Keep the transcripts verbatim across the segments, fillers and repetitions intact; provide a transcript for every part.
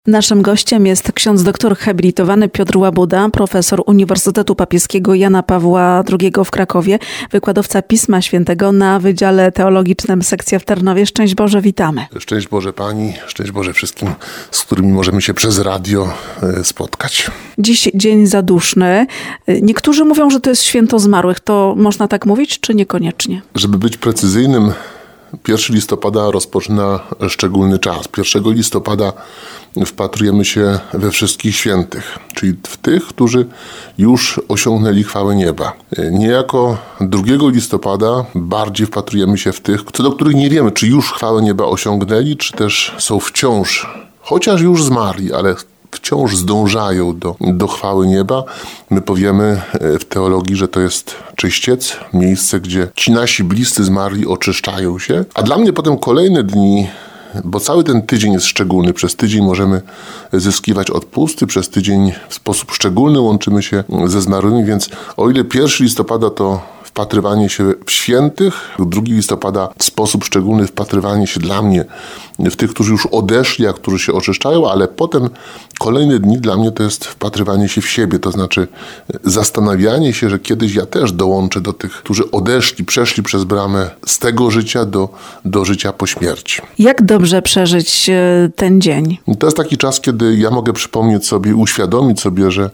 Naszym gościem jest ksiądz doktor habilitowany Piotr Łabuda, profesor Uniwersytetu Papieskiego Jana Pawła drugiego w Krakowie, wykładowca Pisma Świętego na Wydziale Teologicznym Sekcja w Tarnowie. Szczęść Boże, witamy. Szczęść Boże Pani, szczęść Boże wszystkim, z którymi możemy się przez radio spotkać. Dziś dzień zaduszny. Niektórzy mówią, że to jest święto zmarłych. To można tak mówić, czy niekoniecznie? Żeby być precyzyjnym, pierwszego listopada rozpoczyna szczególny czas. pierwszego listopada wpatrujemy się we wszystkich świętych, czyli w tych, którzy już osiągnęli chwałę nieba. Niejako drugiego listopada bardziej wpatrujemy się w tych, co do których nie wiemy, czy już chwałę nieba osiągnęli, czy też są wciąż, chociaż już zmarli, ale wciąż zdążają do, do chwały nieba. My powiemy w teologii, że to jest czyściec, miejsce, gdzie ci nasi bliscy zmarli oczyszczają się. A dla mnie potem kolejne dni, bo cały ten tydzień jest szczególny. Przez tydzień możemy zyskiwać odpusty, przez tydzień w sposób szczególny łączymy się ze zmarłymi, więc o ile pierwszego listopada to wpatrywanie się w świętych, drugiego listopada w sposób szczególny wpatrywanie się dla mnie w tych, którzy już odeszli, a którzy się oczyszczają, ale potem kolejne dni dla mnie to jest wpatrywanie się w siebie, to znaczy zastanawianie się, że kiedyś ja też dołączę do tych, którzy odeszli, przeszli przez bramę z tego życia do, do życia po śmierci. Jak dobrze przeżyć ten dzień? To jest taki czas, kiedy ja mogę przypomnieć sobie, uświadomić sobie, że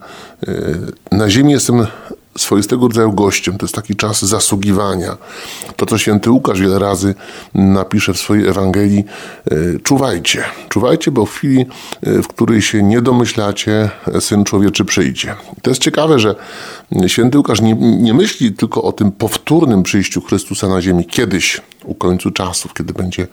na ziemi jestem swoistego rodzaju gościem. To jest taki czas zasługiwania. To, co święty Łukasz wiele razy napisze w swojej Ewangelii, czuwajcie. Czuwajcie, bo w chwili, w której się nie domyślacie, Syn Człowieczy przyjdzie. To jest ciekawe, że święty Łukasz nie, nie myśli tylko o tym powtórnym przyjściu Chrystusa na ziemi kiedyś, u końcu czasów, kiedy będzie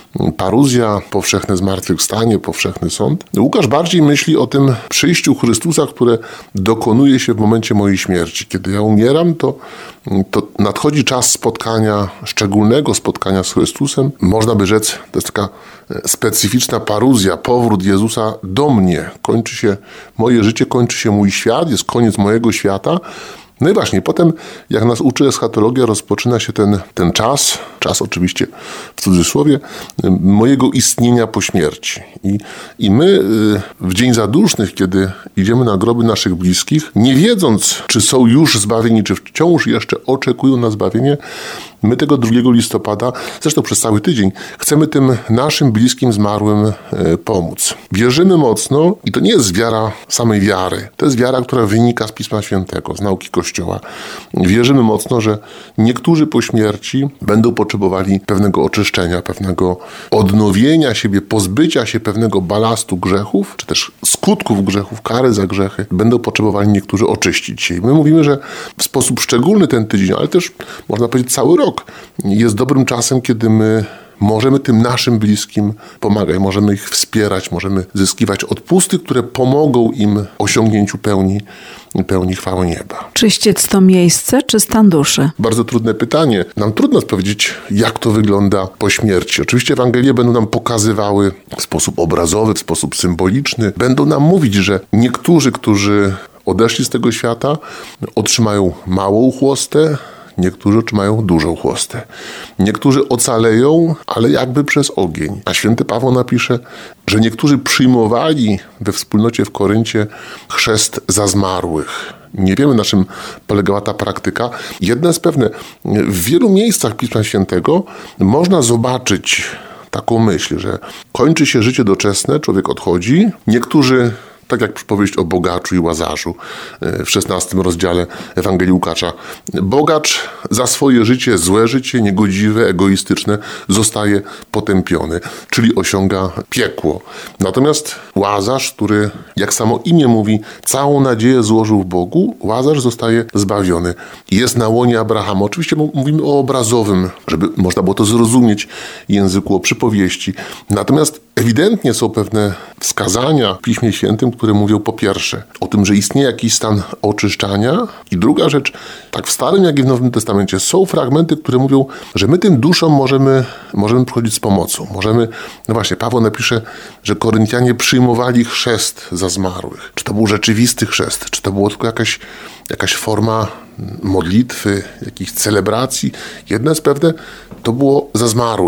paruzja, powszechne zmartwychwstanie, powszechny sąd. Łukasz bardziej myśli o tym przyjściu Chrystusa, które dokonuje się w momencie mojej śmierci. Kiedy ja umieram, to, to nadchodzi czas spotkania, szczególnego spotkania z Chrystusem. Można by rzec, to jest taka specyficzna paruzja, powrót Jezusa do mnie. Kończy się moje życie, kończy się mój świat, jest koniec mojego świata. No i właśnie, potem, jak nas uczy eschatologia, rozpoczyna się ten, ten czas, czas oczywiście w cudzysłowie, mojego istnienia po śmierci. I, I my w dzień zadusznych, kiedy idziemy na groby naszych bliskich, nie wiedząc, czy są już zbawieni, czy wciąż jeszcze oczekują na zbawienie, my tego drugiego listopada, zresztą przez cały tydzień, chcemy tym naszym bliskim zmarłym pomóc. Wierzymy mocno, i to nie jest wiara samej wiary, to jest wiara, która wynika z Pisma Świętego, z nauki Kościoła. Wierzymy mocno, że niektórzy po śmierci będą potrzebowali pewnego oczyszczenia, pewnego odnowienia siebie, pozbycia się pewnego balastu grzechów, czy też skutków grzechów, kary za grzechy. Będą potrzebowali niektórzy oczyścić się. I my mówimy, że w sposób szczególny ten tydzień, ale też można powiedzieć cały rok, jest dobrym czasem, kiedy my możemy tym naszym bliskim pomagać, możemy ich wspierać, możemy zyskiwać odpusty, które pomogą im osiągnięciu pełni, pełni chwały nieba. Czyściec to miejsce, czy stan duszy? Bardzo trudne pytanie. Nam trudno powiedzieć, jak to wygląda po śmierci. Oczywiście Ewangelie będą nam pokazywały w sposób obrazowy, w sposób symboliczny. Będą nam mówić, że niektórzy, którzy odeszli z tego świata, otrzymają małą chłostę, niektórzy otrzymają dużą chłostę. Niektórzy ocaleją, ale jakby przez ogień. A święty Paweł napisze, że niektórzy przyjmowali we wspólnocie w Koryncie chrzest za zmarłych. Nie wiemy, na czym polegała ta praktyka. Jedno jest pewne, w wielu miejscach Pisma Świętego można zobaczyć taką myśl, że kończy się życie doczesne, człowiek odchodzi. Niektórzy, tak jak przypowieść o bogaczu i łazarzu w szesnastym rozdziale Ewangelii Łukasza. Bogacz za swoje życie, złe życie, niegodziwe, egoistyczne, zostaje potępiony, czyli osiąga piekło. Natomiast Łazarz, który, jak samo imię mówi, całą nadzieję złożył w Bogu, Łazarz zostaje zbawiony. Jest na łonie Abrahama. Oczywiście mówimy o obrazowym, żeby można było to zrozumieć języku, o przypowieści. Natomiast ewidentnie są pewne wskazania w Piśmie Świętym, które mówią po pierwsze o tym, że istnieje jakiś stan oczyszczania, i druga rzecz, tak w Starym jak i w Nowym Testamencie są fragmenty, które mówią, że my tym duszom możemy, możemy przychodzić z pomocą. Możemy, no właśnie, Paweł napisze, że Koryntianie przyjmowali chrzest za zmarłych. Czy to był rzeczywisty chrzest, czy to była tylko jakaś, jakaś forma modlitwy, jakichś celebracji. Jedno jest pewne, to było za zmarłych.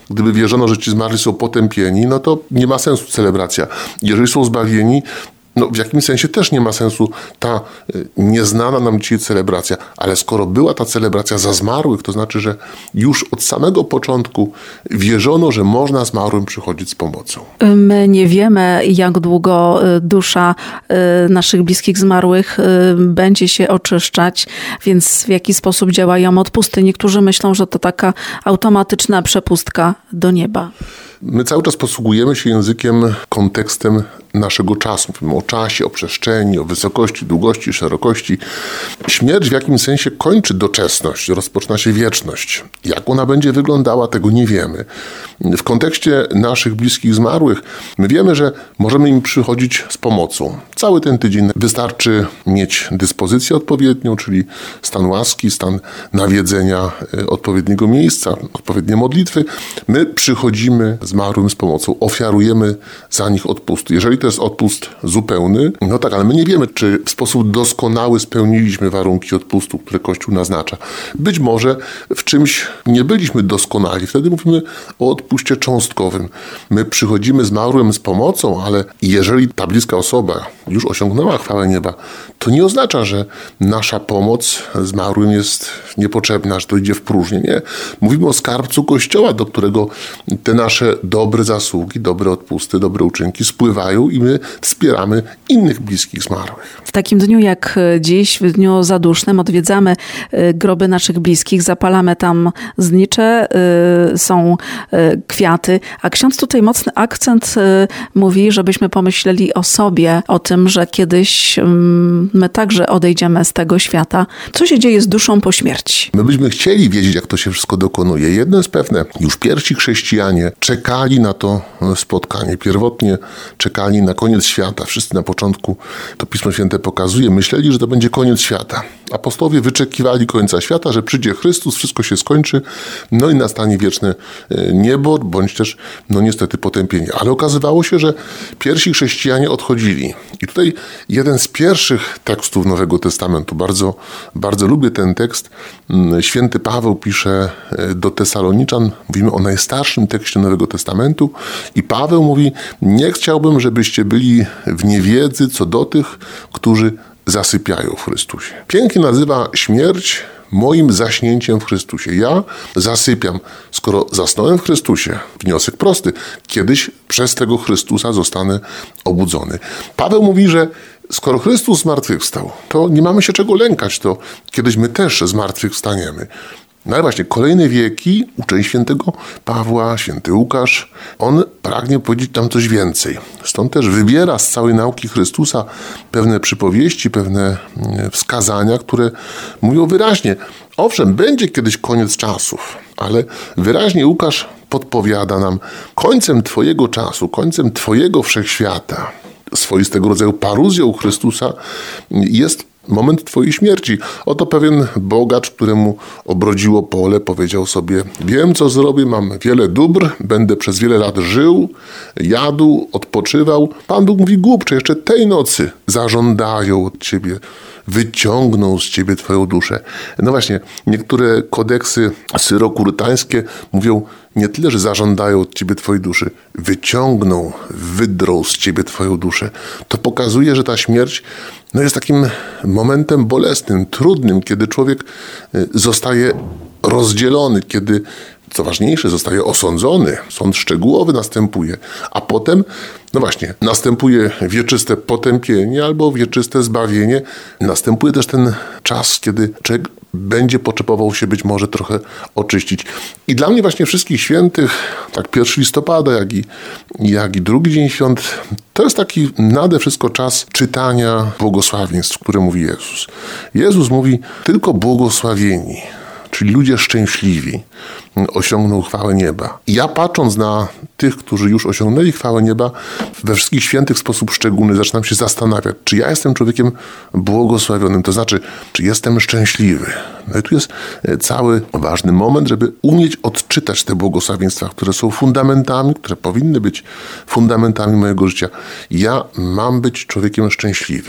Gdyby wierzono, że ci zmarli są potępieni, no to nie ma sensu celebracja. Jeżeli są zbawieni, no w jakimś sensie też nie ma sensu ta nieznana nam dzisiaj celebracja, ale skoro była ta celebracja za zmarłych, to znaczy, że już od samego początku wierzono, że można zmarłym przychodzić z pomocą. My nie wiemy, jak długo dusza naszych bliskich zmarłych będzie się oczyszczać, więc w jaki sposób działają odpusty. Niektórzy myślą, że to taka automatyczna przepustka do nieba. My cały czas posługujemy się językiem, kontekstem naszego czasu. Mówimy o czasie, o przestrzeni, o wysokości, długości, szerokości. Śmierć w jakimś sensie kończy doczesność, rozpoczyna się wieczność. Jak ona będzie wyglądała, tego nie wiemy. W kontekście naszych bliskich zmarłych my wiemy, że możemy im przychodzić z pomocą. Cały ten tydzień wystarczy mieć dyspozycję odpowiednią, czyli stan łaski, stan nawiedzenia odpowiedniego miejsca, odpowiednie modlitwy. My przychodzimy zmarłym z pomocą, ofiarujemy za nich odpusty. Jeżeli to jest odpust zupełny, no tak, ale my nie wiemy, czy w sposób doskonały spełniliśmy warunki odpustu, które Kościół naznacza. Być może w czymś nie byliśmy doskonali. Wtedy mówimy o odpuście cząstkowym. My przychodzimy zmarłym z pomocą, ale jeżeli ta bliska osoba już osiągnęła chwałę nieba, to nie oznacza, że nasza pomoc zmarłym jest niepotrzebna, że to idzie w próżnię. Nie. Mówimy o skarbcu Kościoła, do którego te nasze dobre zasługi, dobre odpusty, dobre uczynki spływają i my wspieramy innych bliskich zmarłych. W takim dniu jak dziś, w dniu zadusznym, odwiedzamy groby naszych bliskich, zapalamy tam znicze, są kwiaty, a ksiądz tutaj mocny akcent mówi, żebyśmy pomyśleli o sobie, o tym, że kiedyś my także odejdziemy z tego świata. Co się dzieje z duszą po śmierci? My byśmy chcieli wiedzieć, jak to się wszystko dokonuje. Jedno jest pewne, już pierwsi chrześcijanie czekali na to spotkanie. Pierwotnie czekali na koniec świata. Wszyscy na początku, to Pismo Święte pokazuje, myśleli, że to będzie koniec świata. Apostołowie wyczekiwali końca świata, że przyjdzie Chrystus, wszystko się skończy, no i nastanie wieczne niebo, bądź też, no niestety, potępienie. Ale okazywało się, że pierwsi chrześcijanie odchodzili. I tutaj jeden z pierwszych tekstów Nowego Testamentu, bardzo, bardzo lubię ten tekst, święty Paweł pisze do Tesaloniczan, mówimy o najstarszym tekście Nowego Testamentu i Paweł mówi, nie chciałbym, żebyście byli w niewiedzy co do tych, którzy zasypiają w Chrystusie. Pięknie nazywa śmierć moim zaśnięciem w Chrystusie. Ja zasypiam. Skoro zasnąłem w Chrystusie, wniosek prosty, kiedyś przez tego Chrystusa zostanę obudzony. Paweł mówi, że skoro Chrystus zmartwychwstał, to nie mamy się czego lękać, to kiedyś my też zmartwychwstaniemy. No ale właśnie, kolejne wieki, uczeń świętego Pawła, święty Łukasz, on pragnie powiedzieć nam coś więcej. Stąd też wybiera z całej nauki Chrystusa pewne przypowieści, pewne wskazania, które mówią wyraźnie, owszem, będzie kiedyś koniec czasów, ale wyraźnie Łukasz podpowiada nam, końcem twojego czasu, końcem twojego wszechświata, swoistego rodzaju paruzją Chrystusa jest moment twojej śmierci. Oto pewien bogacz, któremu obrodziło pole, powiedział sobie, wiem co zrobię, mam wiele dóbr, będę przez wiele lat żył, jadł, odpoczywał. Pan Bóg mówi, głupcze, jeszcze tej nocy zażądają od ciebie, wyciągną z ciebie twoją duszę. No właśnie, niektóre kodeksy syrokurytańskie mówią, nie tyle, że zażądają od ciebie twojej duszy, wyciągną, wydrą z ciebie twoją duszę. To pokazuje, że ta śmierć no jest takim momentem bolesnym, trudnym, kiedy człowiek zostaje rozdzielony, kiedy, co ważniejsze, zostaje osądzony. Sąd szczegółowy następuje, a potem, no właśnie, następuje wieczyste potępienie albo wieczyste zbawienie. Następuje też ten czas, kiedy człowiek będzie potrzebował się być może trochę oczyścić. I dla mnie właśnie wszystkich świętych, tak pierwszego listopada, jak i, jak i drugi dzień świąt, to jest taki nade wszystko czas czytania błogosławieństw, które mówi Jezus. Jezus mówi, tylko błogosławieni, czyli ludzie szczęśliwi, osiągną chwałę nieba. I ja patrząc na tych, którzy już osiągnęli chwałę nieba, we wszystkich świętych w sposób szczególny zaczynam się zastanawiać, czy ja jestem człowiekiem błogosławionym, to znaczy, czy jestem szczęśliwy. No i tu jest cały ważny moment, żeby umieć odczytać te błogosławieństwa, które są fundamentami, które powinny być fundamentami mojego życia. Ja mam być człowiekiem szczęśliwym.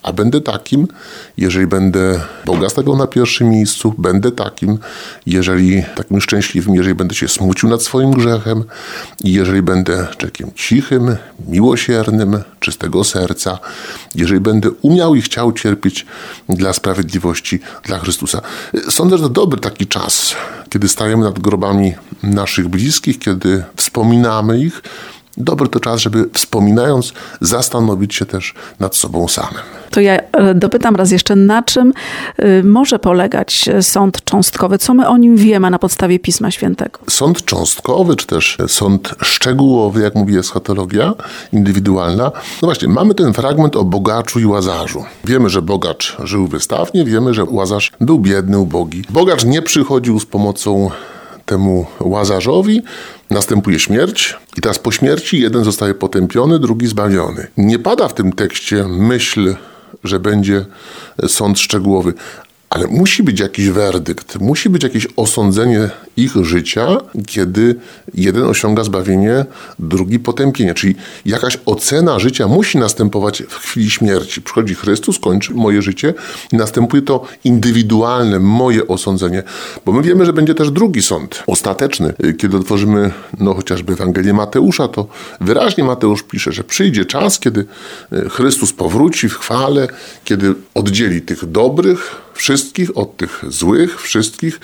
A będę takim, jeżeli będę Boga stawiał na pierwszym miejscu, będę takim, jeżeli takim szczęśliwym, jeżeli będę się smucił nad swoim grzechem i jeżeli będę człowiekiem cichym, miłosiernym, czystego serca, jeżeli będę umiał i chciał cierpieć dla sprawiedliwości, dla Chrystusa. Sądzę, że to dobry taki czas, kiedy stajemy nad grobami naszych bliskich, kiedy wspominamy ich. Dobry to czas, żeby wspominając, zastanowić się też nad sobą samym. To ja dopytam raz jeszcze, na czym może polegać sąd cząstkowy? Co my o nim wiemy na podstawie Pisma Świętego? Sąd cząstkowy, czy też sąd szczegółowy, jak mówi eschatologia indywidualna. No właśnie, mamy ten fragment o bogaczu i łazarzu. Wiemy, że bogacz żył wystawnie, wiemy, że łazarz był biedny, ubogi. Bogacz nie przychodził z pomocą temu łazarzowi, następuje śmierć i teraz po śmierci jeden zostaje potępiony, drugi zbawiony. Nie pada w tym tekście myśl, że będzie sąd szczegółowy, ale musi być jakiś werdykt, musi być jakieś osądzenie ich życia, kiedy jeden osiąga zbawienie, drugi potępienie. Czyli jakaś ocena życia musi następować w chwili śmierci. Przychodzi Chrystus, kończy moje życie i następuje to indywidualne, moje osądzenie. Bo my wiemy, że będzie też drugi sąd, ostateczny. Kiedy otworzymy no, chociażby Ewangelię Mateusza, to wyraźnie Mateusz pisze, że przyjdzie czas, kiedy Chrystus powróci w chwale, kiedy oddzieli tych dobrych, wszystkich od tych złych, wszystkich.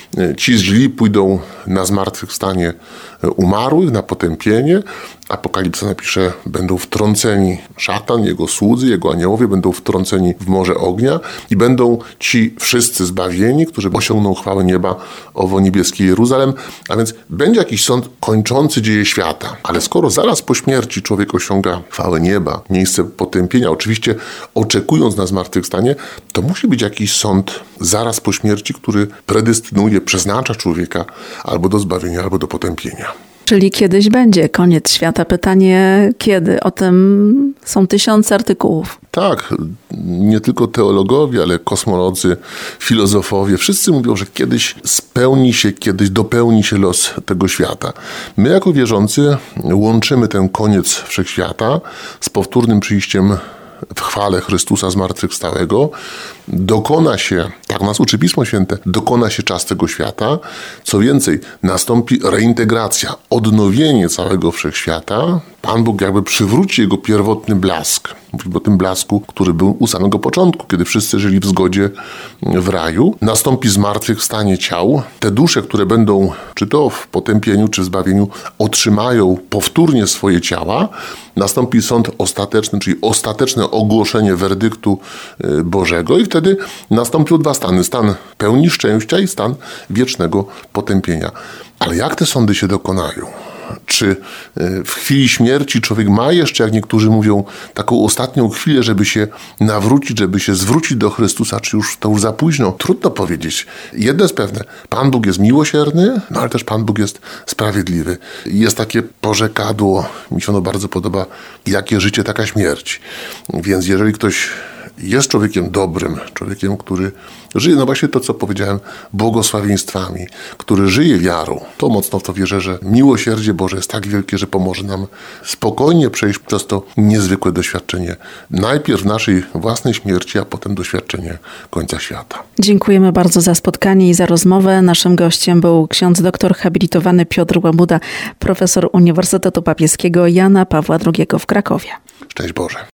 Ci źli pójdą na zmartwychwstanie umarłych, na potępienie. Apokalipsa napisze, będą wtrąceni szatan, jego słudzy, jego aniołowie, będą wtrąceni w morze ognia i będą ci wszyscy zbawieni, którzy osiągną chwałę nieba, owo niebieskie Jeruzalem. A więc będzie jakiś sąd kończący dzieje świata. Ale skoro zaraz po śmierci człowiek osiąga chwałę nieba, miejsce potępienia, oczywiście oczekując na zmartwychwstanie, to musi być jakiś sąd zaraz po śmierci, który predestynuje, przeznacza człowieka albo do zbawienia, albo do potępienia. Czyli kiedyś będzie koniec świata. Pytanie kiedy? O tym są tysiące artykułów. Tak, nie tylko teologowie, ale kosmolodzy, filozofowie, wszyscy mówią, że kiedyś spełni się, kiedyś dopełni się los tego świata. My jako wierzący łączymy ten koniec wszechświata z powtórnym przyjściem w chwale Chrystusa zmartwychwstałego. Dokona się, tak nas uczy Pismo Święte, dokona się czas tego świata. Co więcej, nastąpi reintegracja, odnowienie całego wszechświata. Pan Bóg jakby przywróci jego pierwotny blask. Mówimy o tym blasku, który był u samego początku, kiedy wszyscy żyli w zgodzie w raju. Nastąpi zmartwychwstanie ciał. Te dusze, które będą, czy to w potępieniu, czy w zbawieniu, otrzymają powtórnie swoje ciała. Nastąpi sąd ostateczny, czyli ostateczne ogłoszenie werdyktu Bożego i wtedy nastąpią dwa stany. Stan pełni szczęścia i stan wiecznego potępienia. Ale jak te sądy się dokonają? Czy w chwili śmierci człowiek ma jeszcze, jak niektórzy mówią, taką ostatnią chwilę, żeby się nawrócić, żeby się zwrócić do Chrystusa, czy już to już za późno? Trudno powiedzieć. Jedno jest pewne, Pan Bóg jest miłosierny, no ale też Pan Bóg jest sprawiedliwy. Jest takie porzekadło, mi się ono bardzo podoba, jakie życie, taka śmierć. Więc jeżeli ktoś jest człowiekiem dobrym, człowiekiem, który żyje, no właśnie to, co powiedziałem, błogosławieństwami, który żyje wiarą, to mocno w to wierzę, że miłosierdzie Boże jest tak wielkie, że pomoże nam spokojnie przejść przez to niezwykłe doświadczenie. Najpierw naszej własnej śmierci, a potem doświadczenie końca świata. Dziękujemy bardzo za spotkanie i za rozmowę. Naszym gościem był ksiądz doktor habilitowany Piotr Łabuda, profesor Uniwersytetu Papieskiego Jana Pawła drugiego w Krakowie. Szczęść Boże.